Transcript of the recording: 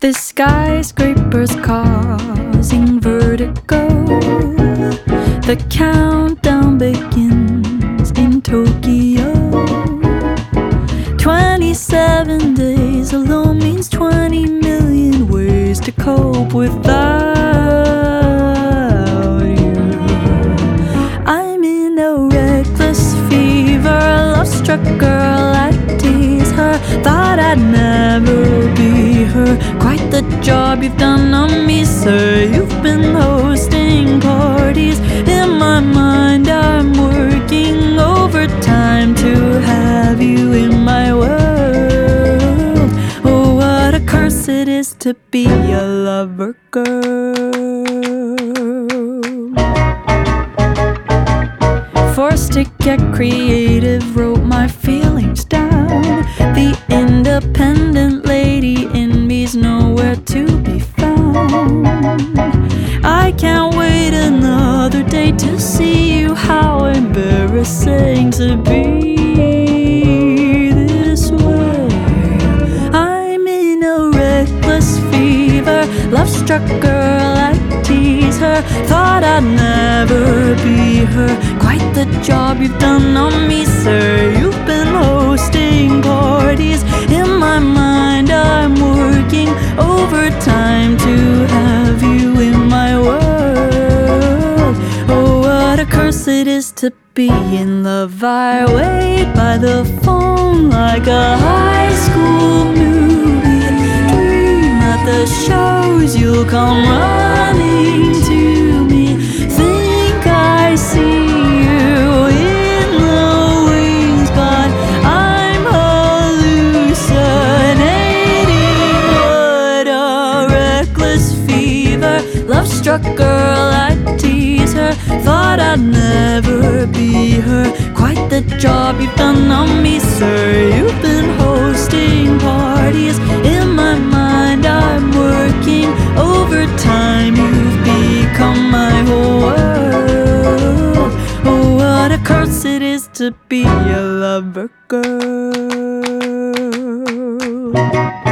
The skyscrapers causing vertigo. The countdown begins in Tokyo. 27 days alone means 20 million ways to cope without you. I'm in a reckless fever, love-struck girl, I tease her. Thought I'd never be her. Quite the job you've done on me, sir. You've been hosting parties. In my mind I'm working overtime to have you in my world. Oh, what a curse it is to be a lover girl. Forced to get creative, wrote my feelings down. The independent lady in me's nowhere to be found. I can't wait another day to see you. How embarrassing to be this way. I'm in a reckless fever, love-struck girl, I tease her. Thought I'd never be her. Quite the job you've done on me, sir. You've been hosting parties. In my mind I'm working overtime to have you in my world. Oh, what a curse it is to be in love. I wait by the phone like a high school movie. Dream at the shows you'll come running to me. Think I see you in the wings, but I'm hallucinating. What a reckless fever, love-struck girl, I tease her. Thought I'd never be her. Quite the job you've done on me, sir. You've been hosting parties. In my mind I'm working overtime. You've become my whole world. Oh, what a curse it is to be a lover girl.